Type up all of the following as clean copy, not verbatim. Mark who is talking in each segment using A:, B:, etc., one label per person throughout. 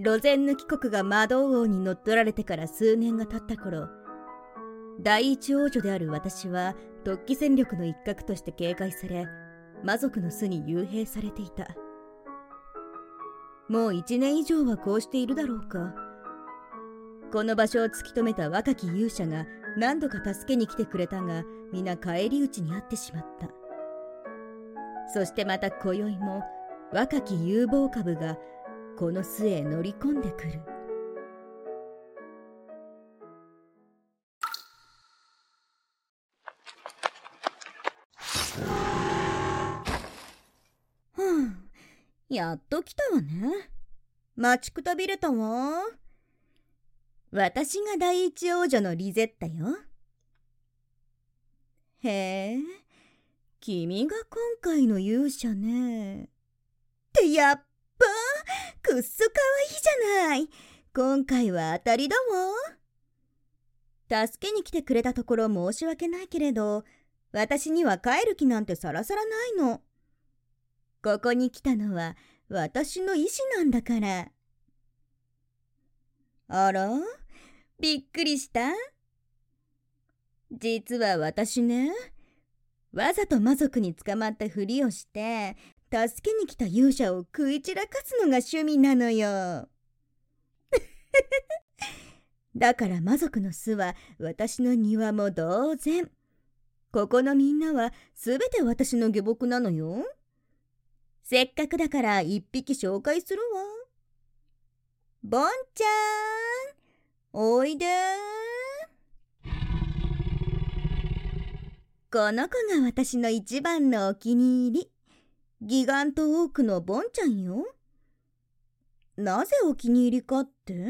A: ロゼンヌ貴国が魔導王に乗っ取られてから数年が経った頃、第一王女である私は突起戦力の一角として警戒され、魔族の巣に幽閉されていた。もう1年以上はこうしているだろうか。この場所を突き止めた若き勇者が何度か助けに来てくれたが、皆返り討ちにあってしまった。そしてまた今宵も若き有望株がこの巣へ乗り込んでくる。やっと来たわね。待ちくたびれたわ。私が第一王女のリゼッタよ。へえ、君が今回の勇者ね。ってやっぱくっそかわいいじゃない。今回は当たりだわ。助けに来てくれたところ申し訳ないけれど、私には帰る気なんてさらさらないの。ここに来たのは私の意志なんだから。あら、びっくりした？実は私ね、わざと魔族に捕まったふりをして助けに来た勇者を食い散らかすのが趣味なのよ。だから魔族の巣は私の庭も同然。ここのみんなはすべて私の下僕なのよ。せっかくだから一匹紹介するわ。ボンちゃん、おいで。この子が私の一番のお気に入り、ギガントオークのボンちゃんよ。なぜお気に入りかって？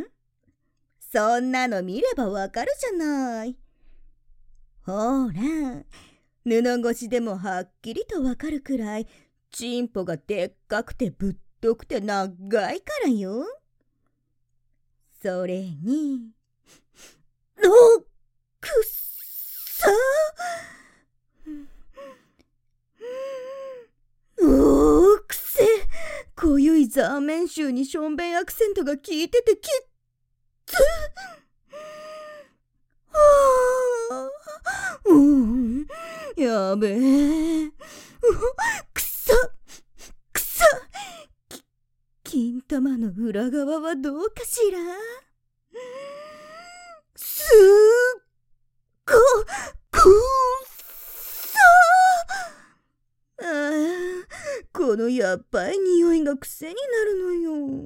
A: そんなの見ればわかるじゃない。ほら、布越しでもはっきりとわかるくらい、チンポがでっかくてぶっとくて長いからよ。それに、くっさくせ、濃ゆいザーメン臭にションベンアクセントが効いててきっつ。やべえ。くさくさ。金玉の裏側はどうかしら。すっごくさ。このやっばい匂いが癖になるのよ。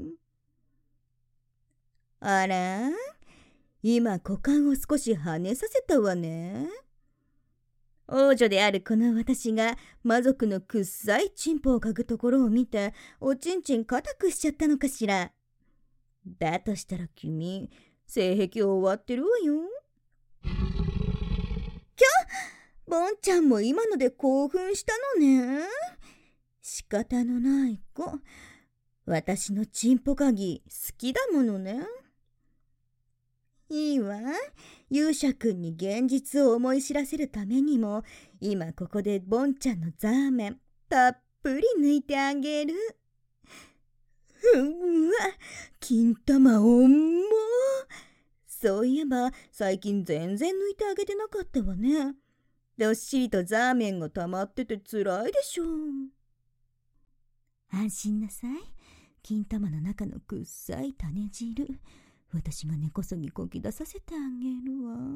A: あら、今股間を少し跳ねさせたわね。王女であるこの私が魔族のくっさいチンポを嗅ぐところを見ておちんちん固くしちゃったのかしら。だとしたら君、性癖終わってるわよ。ボンちゃんも今ので興奮したのね。仕方のない子。私のチンポ嗅ぎ好きだものね。いいわ。勇者くんに現実を思い知らせるためにも、今ここでボンちゃんのザーメンたっぷり抜いてあげる。うわ、金玉重っ。そういえば最近全然抜いてあげてなかったわね。どっしりとザーメンが溜まっててつらいでしょう。安心なさい。金玉の中のくっさい種汁、私が根こそぎこき出させてあげるわ。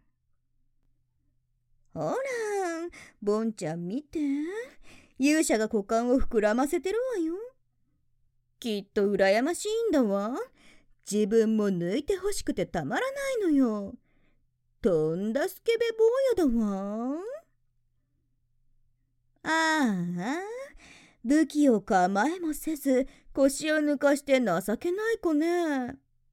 A: ほら、ボンちゃん見て。勇者が股間を膨らませてるわよ。きっと羨ましいんだわ。自分も抜いてほしくてたまらないのよ。とんだスケベ坊やだわ。ああ、武器を構えもせず腰を抜かして情けない子ね。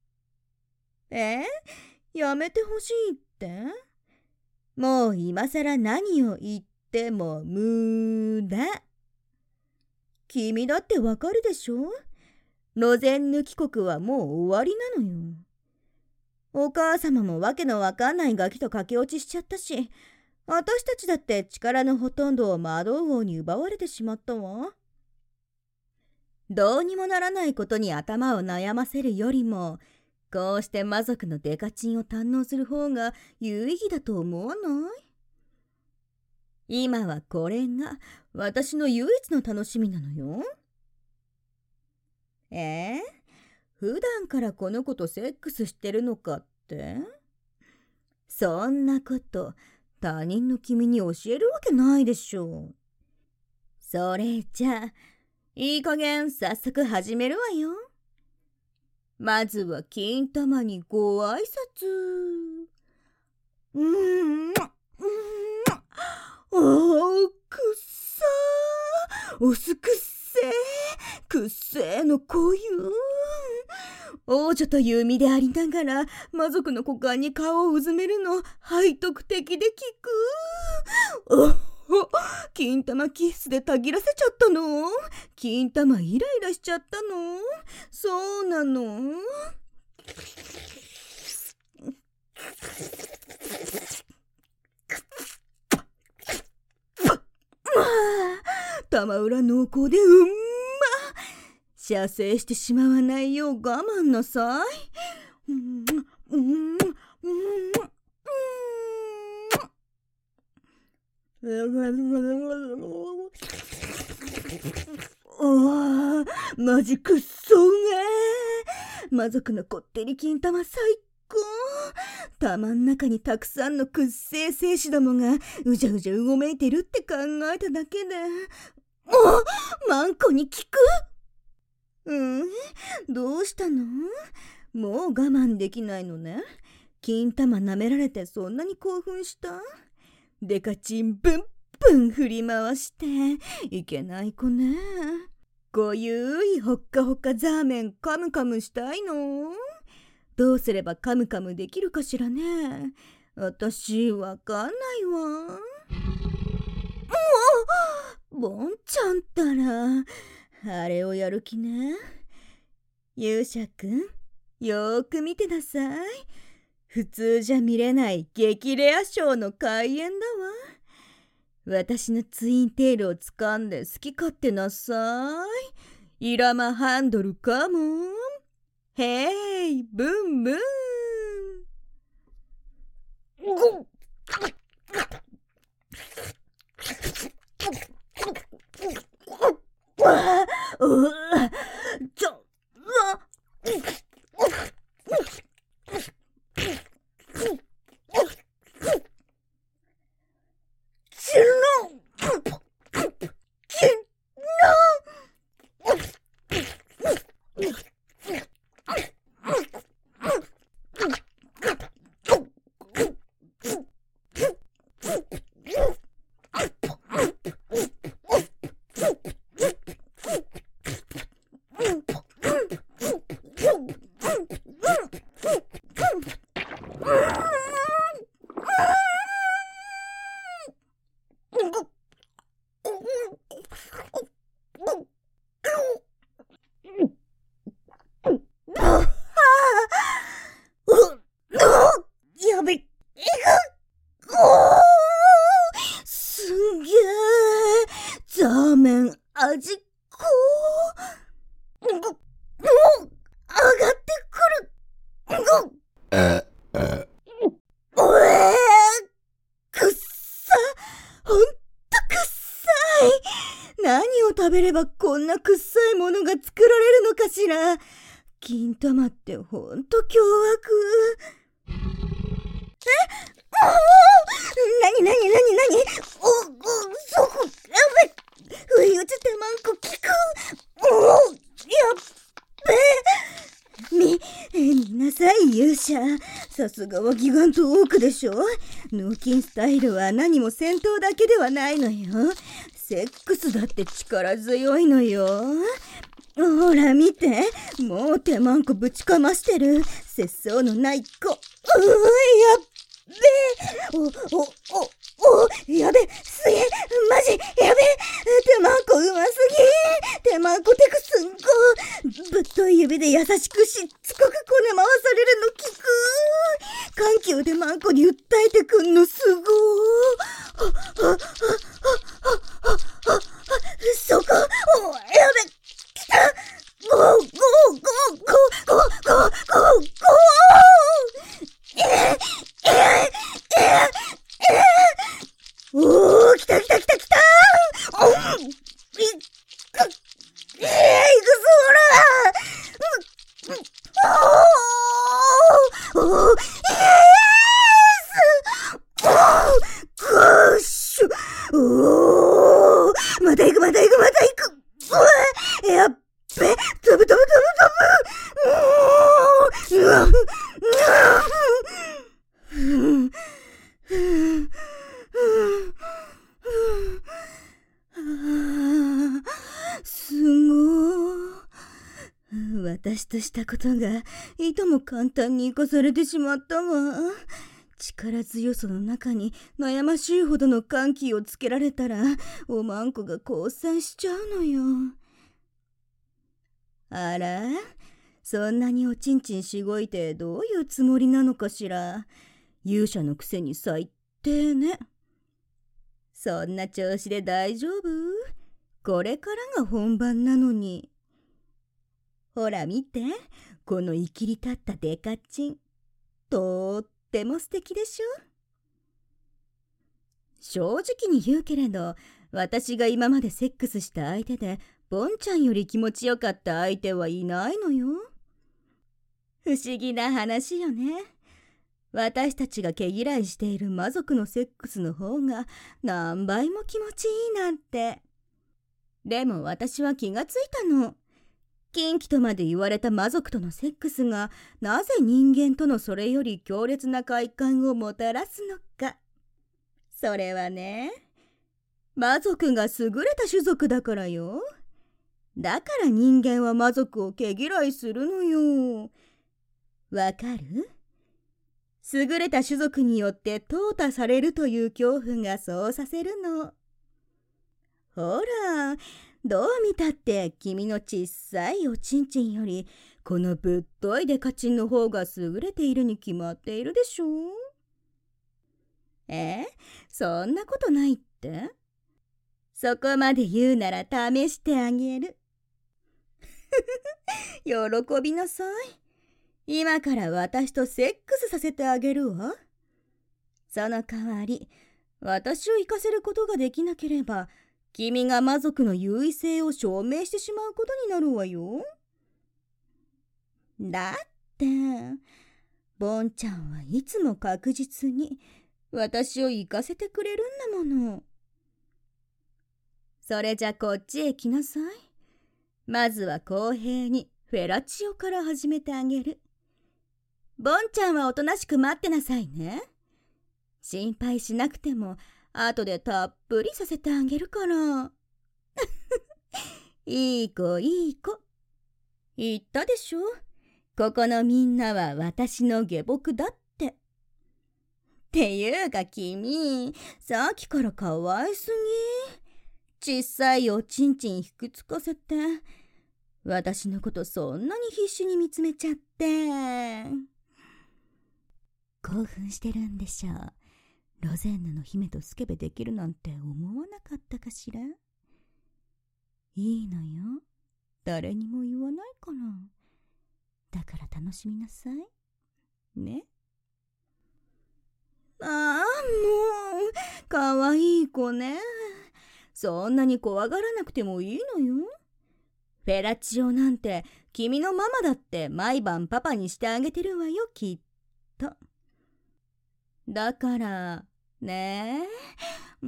A: やめてほしいって？もう今さら何を言っても無駄。君だってわかるでしょ？ロゼンヌ貴国はもう終わりなのよ。お母様もわけのわかんないガキと駆け落ちしちゃったし、私たちだって力のほとんどを魔導王に奪われてしまったわ。 どうにもならないことに頭を悩ませるよりも、こうして魔族のデカチンを堪能する方が有意義だと思わない？今はこれが私の唯一の楽しみなのよ。普段からこの子とセックスしてるのかって？そんなこと他人の君に教えるわけないでしょう。それじゃあ、いい加減早速始めるわよ。まずは金玉にご挨拶。くっさー。おすくっせー。くっせーのこゆー。王女という身でありながら魔族の股間に顔をうずめるの背徳的で効く。金玉キッスでたぎらせちゃったの？金玉イライラしちゃったの？そうなの？玉裏濃厚で射精してしまわないよう我慢なさい。マジくっそうね。魔族のこってり金玉最高。玉ん中にたくさんのくっせえ精子どもがうじゃうじゃうごめいてるって考えただけで、マンコに効く？どうしたの？もう我慢できないのね。金玉舐められてそんなに興奮した？デカチンブンブン振り回していけない子ね。ごゆいほっかほっかザーメンカムカムしたいの？どうすればカムカムできるかしらね。私わかんないわ。ボンちゃんったらあれをやる気ね。勇者くん、よーく見てなさい。普通じゃ見れない激レアショーの開演だわ。私のツインテールを掴んで好き勝手なさい。イラマハンドルカモン。ヘイブンブン。やべ、すんげー、ザーメン味こー。上がってくる。くっさ、ほんとくっさい。何を食べればこんなくっさいものが作られるのかしら。金玉ってほんと凶悪。なにそこ、やべ、不意打ち手まんこ効く。やっべ。見なさい勇者。さすがはギガントオークでしょ。脳筋スタイルは何も戦闘だけではないのよ。セックスだって力強いのよ。ほら見て、もう手まんこぶちかましてる。節操のない子。やっべ。やべ、すげえ、マジ、やべ、手まんこうますぎ。手まんこテクすんご。ぶっとい指で優しくしつこくこね回されるの効く。緩急でまんこに訴えてくんのすご。そこ、やべ、来た。 また行く。うわ、やっべ、飛ぶ。すごい。私としたことがいとも簡単に生かされてしまったわ。力強さの中に悩ましいほどの緩急をつけられたら、おまんこが降参しちゃうのよ。あら、そんなにおちんちんしごいてどういうつもりなのかしら。勇者のくせに最低ね。そんな調子で大丈夫？これからが本番なのに。ほら見て、このいきり立ったデカチン。とっても素敵でしょ？正直に言うけれど、私が今までセックスした相手で、ボンちゃんより気持ちよかった相手はいないのよ。不思議な話よね。私たちが毛嫌いしている魔族のセックスの方が何倍も気持ちいいなんて。でも私は気がついたの。禁忌とまで言われた魔族とのセックスがなぜ人間とのそれより強烈な快感をもたらすのか。それはね、魔族が優れた種族だからよ。だから人間は魔族を毛嫌いするのよ。わかる？優れた種族によって淘汰されるという恐怖がそうさせるの。ほら、どう見たって君の小さいおちんちんよりこのぶっといデカチンの方が優れているに決まっているでしょ。そんなことないって？そこまで言うなら試してあげる。喜びなさい。今から私とセックスさせてあげるわ。その代わり、私を生かせることができなければ、君が魔族の優位性を証明してしまうことになるわよ。だって、ボンちゃんはいつも確実に私を生かせてくれるんだもの。それじゃこっちへ来なさい。まずは公平にフェラチオから始めてあげる。ボンちゃんはおとなしく待ってなさいね。心配しなくても後でたっぷりさせてあげるから。いい子。言ったでしょ？ここのみんなは私の下僕だって。っていうか君、さっきからかわいすぎ。小さいおちんちん引くつかせて。私のことそんなに必死に見つめちゃって。興奮してるんでしょう。ロゼンヌの姫とスケベできるなんて思わなかったかしら。いいのよ。誰にも言わないから。だから楽しみなさい。ね。ああ、もう、かわいい子ね。そんなに怖がらなくてもいいのよ。フェラチオなんて君のママだって毎晩パパにしてあげてるわよ、きっと。だからねえ、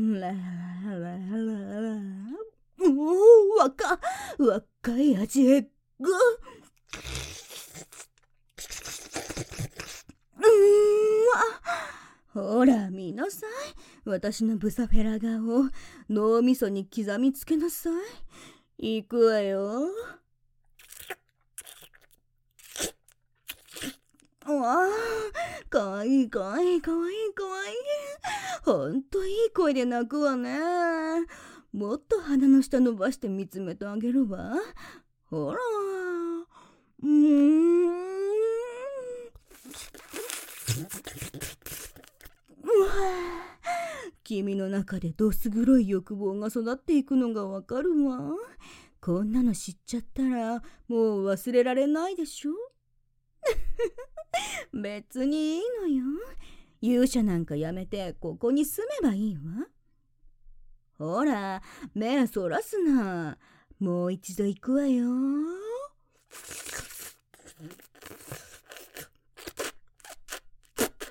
A: 若い味エッグ。ほら見なさい。私のブサフェラ顔、脳みそに刻みつけなさい。行くわよ。わあ、かわいい。ほんといい声で泣くわね。もっと鼻の下伸ばして見つめてあげるわ。ほら。君の中でどす黒い欲望が育っていくのがわかるわ。こんなの知っちゃったらもう忘れられないでしょ。別にいいのよ。勇者なんかやめてここに住めばいいわ。ほら、目そらすな。もう一度行くわよ。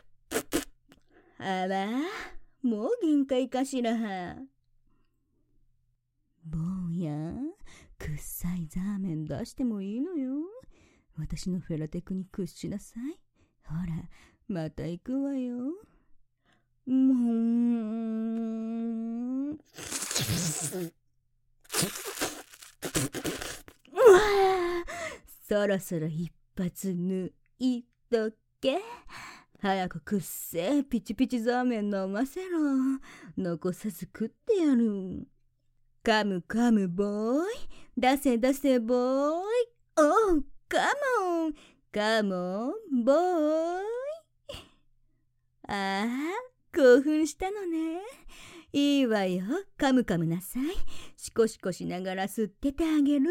A: あら、もう限界かしら。 っさいザーメン出してもいいのよ。私のフェラテクに屈しなさい。ほら、また行くわよ。そろそろ一発抜いとけ。早くくっせえピチピチザーメン飲ませろ。残さず食ってやる。カムカムボーイ。出せ出せボーイ。おう、カモン。カモンボーイ。ああ、興奮したのね。いいわよ。カムカムなさい。シコシコしながら吸っててあげる。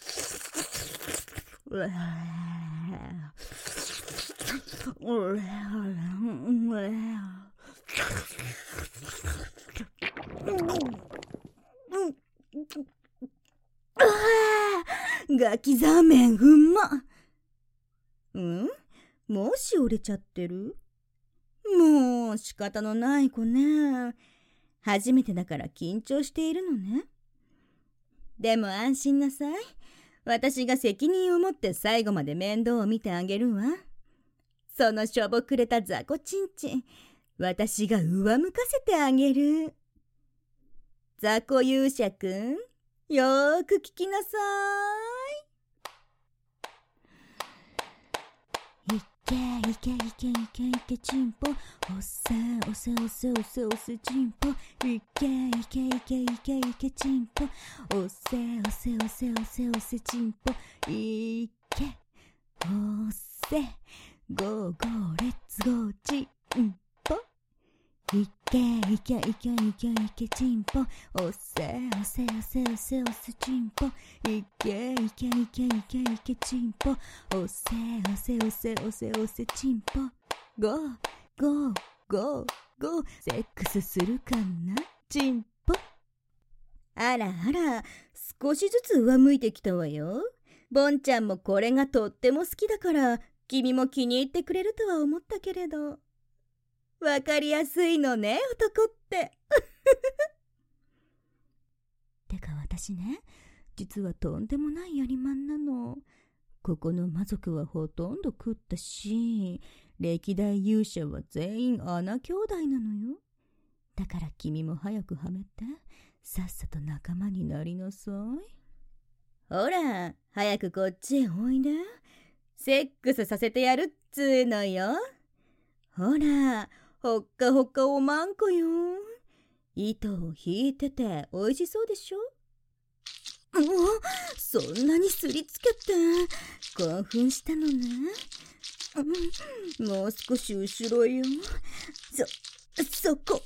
A: ガキザーメンうんま。もうしおれちゃってる？もう仕方のない子ね。初めてだから緊張しているのね。でも安心なさい。私が責任を持って最後まで面倒を見てあげるわ。そのしょぼくれた雑魚ちんちん、私が上向かせてあげる。雑魚勇者くん、よーく聞きなさい。いけいけいけいけいけチンポ、おせおせおせおせおせチンポ、いけいけいけいけいけチンポ、おせおせおせおせおせチンポ、いけおせゴーゴーレッツゴーチンポ、いけいけいけいけいけチンポ、おせおせおせおせおせチンポ、いけいけいけいけいけチンポ、おせおせおせおせおせチンポ、ゴーゴーゴーゴー、セックスするかなチンポ。あらあら、少しずつ上向いてきたわよ。ボンちゃんもこれがとっても好きだから君も気に入ってくれるとは思ったけれど、わかりやすいのね、男っててか私ね、実はとんでもないやりまんなの。ここの魔族はほとんど食ったし、歴代勇者は全員穴兄弟なのよ。だから君も早くはめて、さっさと仲間になりなさい。ほら、早くこっちへおいで。セックスさせてやるっつーのよ。ほら、ほっかほかおまんこよ。糸を引いてておいしそうでしょ。もうそんなにすりつけて興奮したのね。もう少し後ろよ。そこ。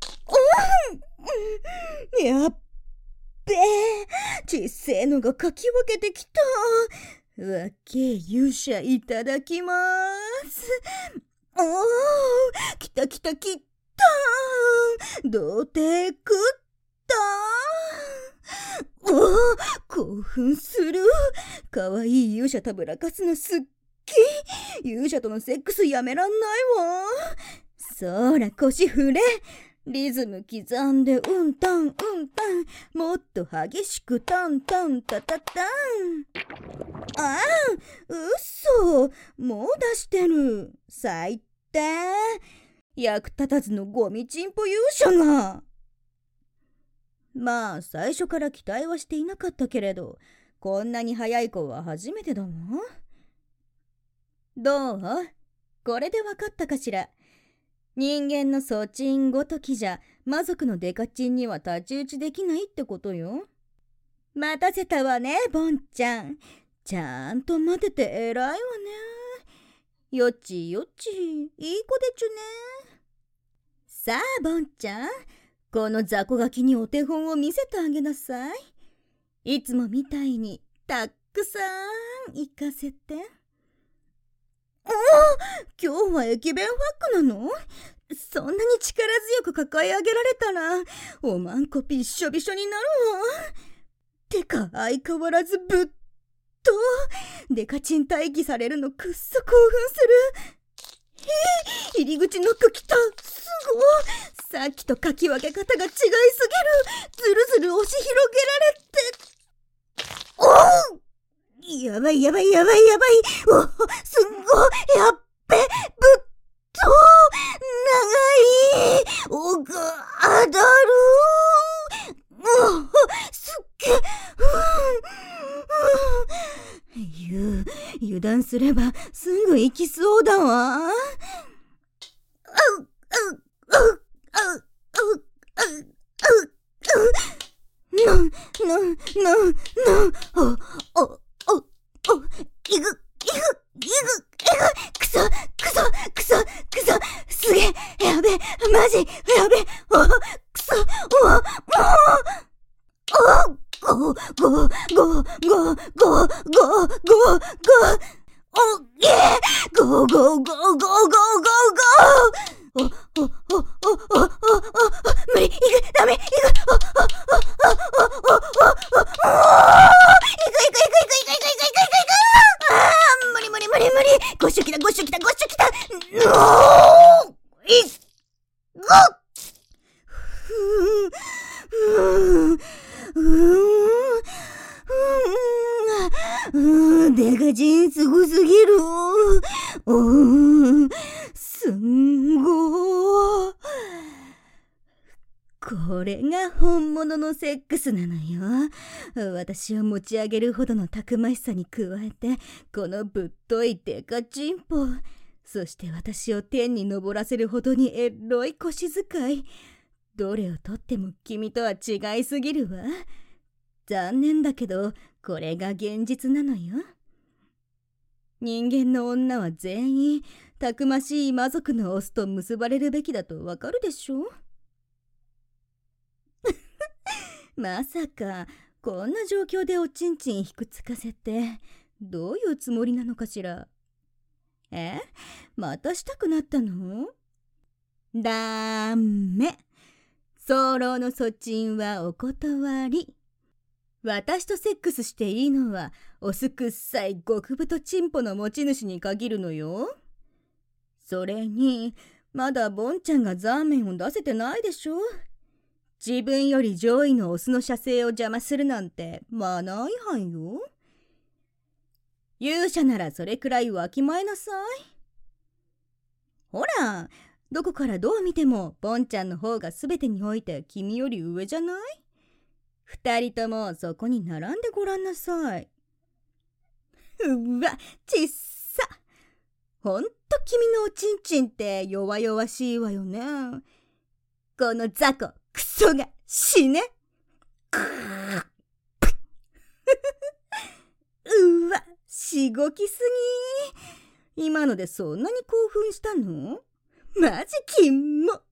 A: やっべえ、ちっせえのがかき分けてきた。わけ勇者いただきます。おー、きたきたきた。童貞食った。おー、興奮する。かわいい勇者たぶらかすのすっき。勇者とのセックスやめらんないわ。そら腰振れ。リズム刻んでうんたんうんたん、もっと激しくタンタンタタタン。ああ、嘘、もう出してる。最低。役立たずのゴミチンポ勇者が。まあ最初から期待はしていなかったけれど、こんなに早い子は初めてだわ。どう？これでわかったかしら。人間のソチンごときじゃ魔族のデカチンには太刀打ちできないってことよ。待たせたわね、ボンちゃん。ちゃんと待てて偉いわね。よちよち、いい子でちゅね。さあ、ボンちゃん、この雑魚ガキにお手本を見せてあげなさい。いつもみたいにたっくさん行かせて。今日は駅弁ファックなの？そんなに力強く抱え上げられたらおまんこびっしょびしょになるわ。てか相変わらずぶっとデカチン待機されるのくっそ興奮する。入り口ノック来た。すごい。さっきとかき分け方が違いすぎる。ずるずる押し広げられて。おやばい。お、すんごい、やっべ、ぶっと、長い、おが当たる。すっげえ。油断すればすぐ行きそうだわ。すげえ、やべ、マジ、やべ、くそ、無理、行く、ダメ、行く、無理、ごっしょきた、デカチンすごすぎる。すんごー。これが本物のセックスなのよ。私を持ち上げるほどのたくましさに加えて、このぶっといデカチンポ、そして私を天に昇らせるほどにエロい腰遣い。どれをとっても君とは違いすぎるわ。残念だけど、これが現実なのよ。人間の女は全員たくましい魔族のオスと結ばれるべきだとわかるでしょ。まさかこんな状況でおちんちんひくつかせてどういうつもりなのかしら。またしたくなったの？ダメ。早漏のそちんはお断り。私とセックスしていいのはオスくっさい極太チンポの持ち主に限るのよ。それにまだボンちゃんがザーメンを出せてないでしょ。自分より上位のオスの射精を邪魔するなんてマナー違反よ。勇者ならそれくらいわきまえなさい。ほら、どこからどう見てもボンちゃんの方が全てにおいて君より上じゃない？二人ともそこに並んでごらんなさい。うわ、ちっさ。ほんと君のおちんちんって弱々しいわよね。この雑魚クソが死ね。うわ、しごきすぎ。今のでそんなに興奮したの？マジキモ。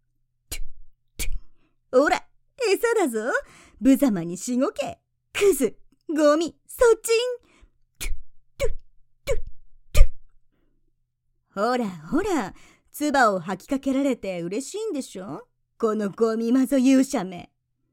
A: ほら、餌だぞ。無様にしごけ。クズ、ゴミ、そちん。ほら、唾を吐きかけられて嬉しいんでしょ？このゴミマゾ勇者め。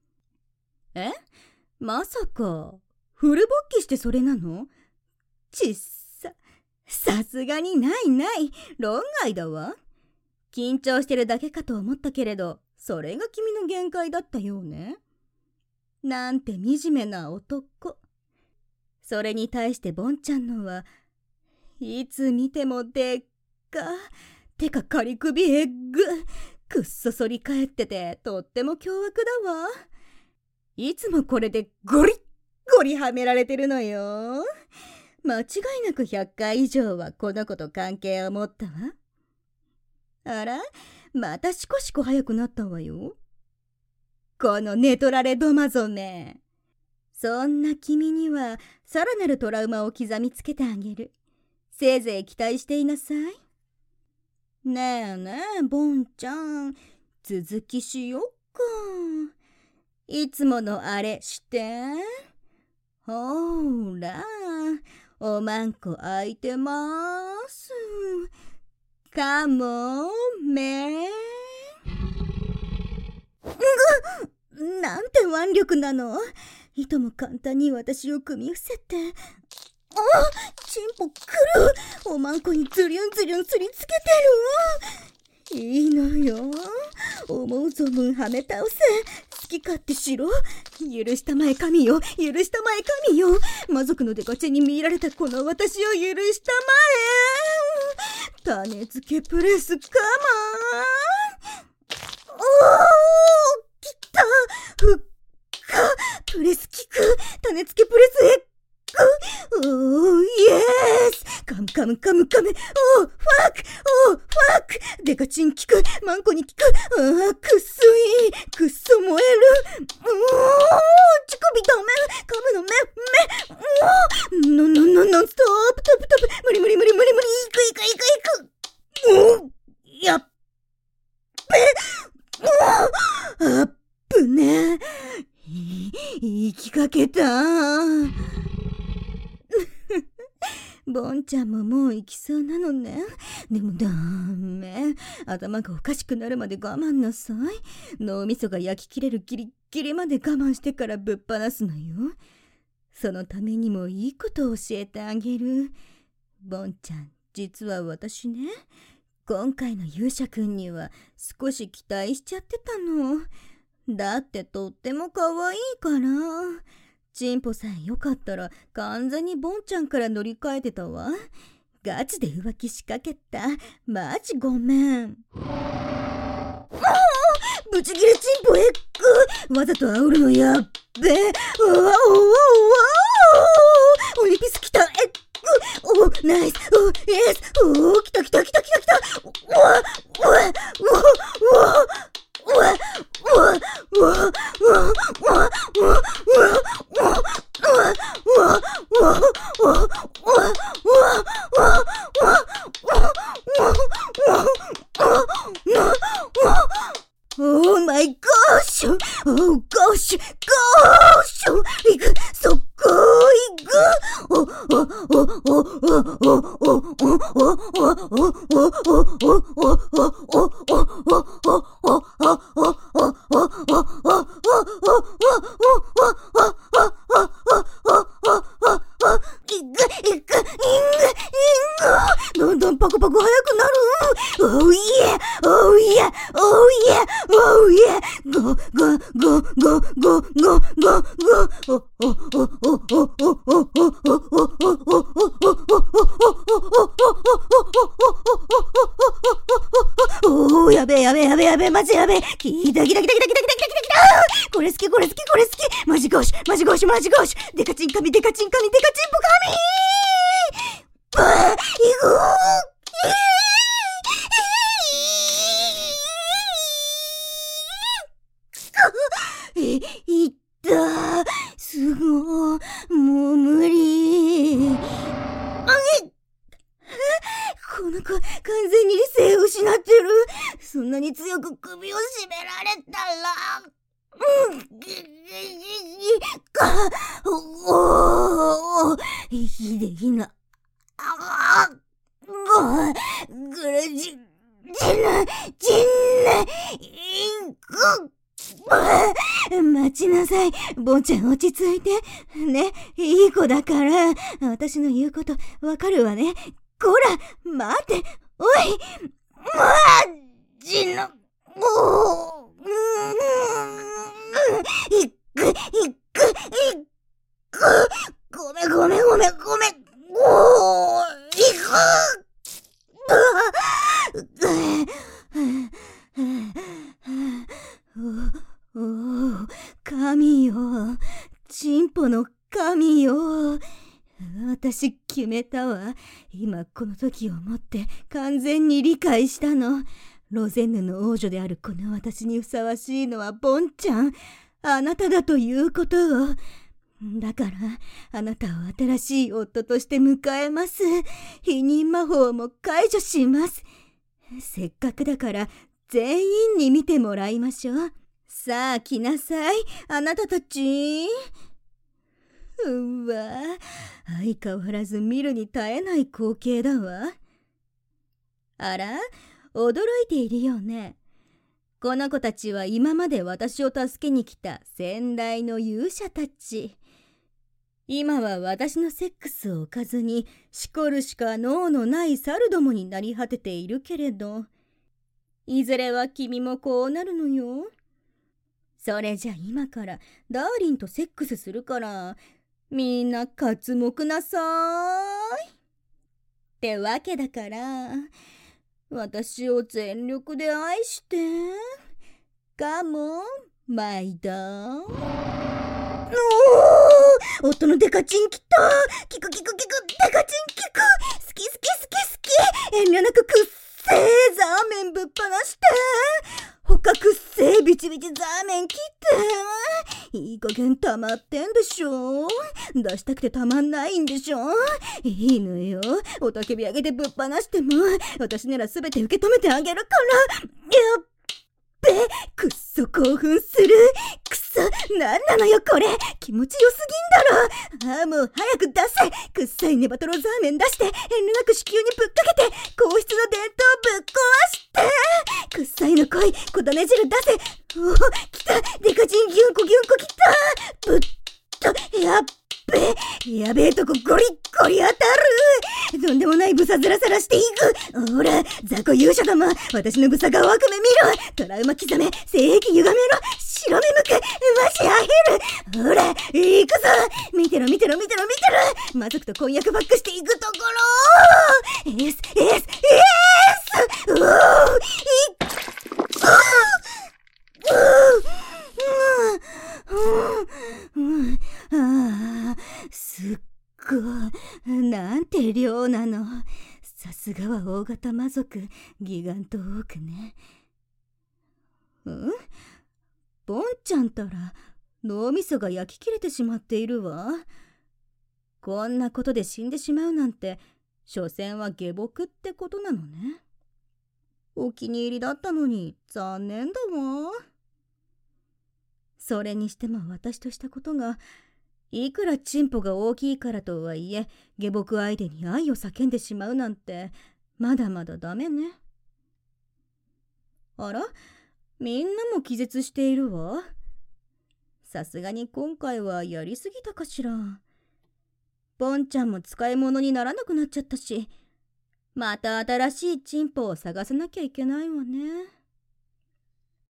A: まさかフル勃起してそれなの？ちっさ。さすがにない。論外だわ。緊張してるだけかと思ったけれど、それが君の限界だったようね。なんて惨めな男。それに対してボンちゃんのはいつ見てもでっか。てか仮首エッグ。くっそ反り返っててとっても凶悪だわ。いつもこれでゴリッゴリはめられてるのよ。間違いなく100回以上はこの子と関係を持ったわ。あら、またシコシコ早くなったわよ。この寝取られドマゾめ。そんな君にはさらなるトラウマを刻みつけてあげる。せいぜい期待していなさい。ねえ、ボンちゃん。続きしよっか。いつものあれして。ほら、おまんこ開いてます。カモメ。なんて腕力なの。いとも簡単に私を組み伏せて。チンポくる。おまんこにズリュンすりつけてる。いいのよ。思う存分はめ倒せ。 好き勝手しろ。許したまえ神よ、許したまえ神よ。魔族のデカチェに見られたこの私を許したまえ。種付けプレスカマン。おー、きた。ふっか、プレス効く。種付けプレスエッグ。おー、イエース。カムカムカムカム。おー、ファック。おー、ファック。デカチン効く。マンコに効く。くっすい。くっそ燃える。乳首ダメ。カムの目。ノンストップ。トップ。無理。いく。やっべ。あっぶね。生きかけた。ボンちゃんももう行きそうなのね。でもダメ。頭がおかしくなるまで我慢なさい。脳みそが焼き切れるギリギリまで我慢してからぶっ放すのよ。そのためにもいいことを教えてあげる。ボンちゃん、実は私ね、今回の勇者くんには少し期待しちゃってたの。だってとっても可愛いから。チンポさえよかったら完全にボンちゃんから乗り換えてたわ。ガチで浮気しかけた。マジごめん。ブチギレチンポエッグ。わざと煽るのやっべ。オニピス来たエッグ。おナイス。おイエス。お来た。Oh my gosh! Oh gosh! Gosh! いく、そこいく。どんどんパクパク速くなる。Oh yeah! Oh yeah! Oh yeah! Oh yeah! Go!おー、やべえ、マジやべえ。きた。これ好き。マジゴシ。デカチン神。いくいったすごい。もう無理。この子、完全に理性を失ってる。そんなに強く首を絞められたら。息できな。ぐらじな、待ちなさい。ボンちゃん落ち着いて。ね、いい子だから。私の言うことわかるわね。こら、待って。おい。マジの。いく。ごめん。神よ、チンポの神よ。私決めたわ。今この時をもって完全に理解したの。ロゼンヌの王女であるこの私にふさわしいのはボンちゃん、あなただということを。だからあなたを新しい夫として迎えます。否認魔法も解除します。せっかくだから全員に見てもらいましょう。さあ来なさい、あなたたち。うわ、相変わらず見るに耐えない光景だわ。あら、驚いているよね。この子たちは今まで私を助けに来た先代の勇者たち。今は私のセックスを置かずにしこるしか脳のない猿どもになり果てているけれど、いずれは君もこうなるのよ。 それじゃ今からダーリンとセックスするから、みんな刮目なさーい。ってわけだから、私を全力で愛して。カモン、マイダー。夫のデカチンきた。キクキクキク、デカチンキク。好き好き好き好き。遠慮なくくっせーザーメンぶっ放して。他くっせービチビチザーメン切って。いい加減溜まってんでしょ。出したくてたまんないんでしょ。いいのよ。おたけび上げてぶっ放しても、私ならすべて受け止めてあげるから。やっくっそ興奮する。くそ、なんなのよこれ。気持ちよすぎんだろ。もう早く出せ。くっさいネバトロザーメン出して、遠慮なく子宮にぶっかけて、皇室の伝統ぶっ壊して。くっさいの恋、小種汁出せ。おお、来た。デカチンギュンコギュンコ来た。ぶっと、やべえとこゴリッゴリ当たる。とんでもないブサずらさらしていく。ほら、雑魚勇者ども、私のブサ顔悪目見ろ。トラウマ刻め、性癖歪めろ。白目向け、マジアヘル。ほら、行くぞ。見てろ見てろ見てろ見てろ。魔族と婚約バックしていくところ。エースうおーすっごい。なんて量なの。さすがは大型魔族、ギガントオークね。ボンちゃんたら脳みそが焼き切れてしまっているわ。こんなことで死んでしまうなんて、所詮は下僕ってことなのね。お気に入りだったのに残念だわ。それにしても私としたことが、いくらチンポが大きいからとはいえ、下僕相手に愛を叫んでしまうなんて、まだまだダメね。あら、みんなも気絶しているわ。さすがに今回はやりすぎたかしら。ボンちゃんも使い物にならなくなっちゃったし、また新しいチンポを探さなきゃいけないわね。